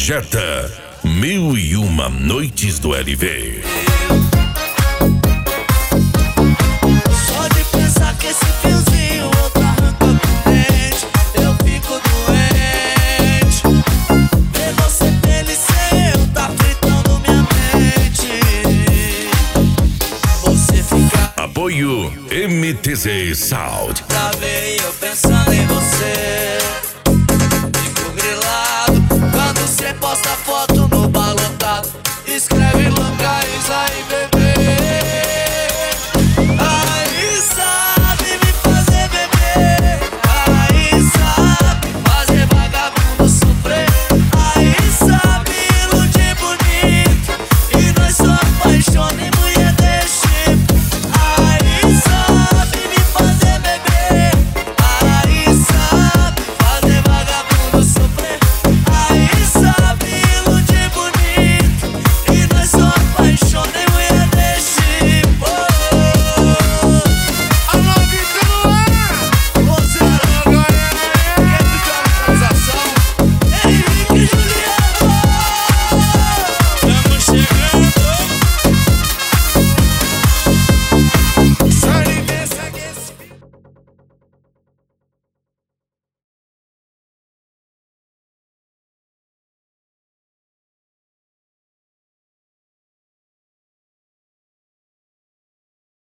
projeta 1001 Noites do LV. Só de pensar que esse fiozinho outro arranca com dente, eu fico doente. Ver você feliz sem eu tá fritando minha mente. Você fica Apoio MTZ Sound. pra ver eu pensando em